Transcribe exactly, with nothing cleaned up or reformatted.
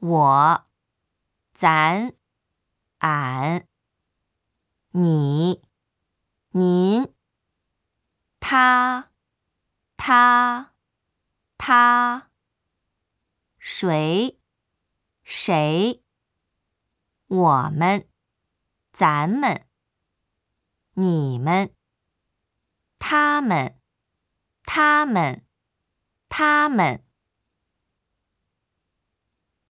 我、咱、俺、你、您、他、他、他、谁、谁、我们、咱们、你们、他们、他们、他们。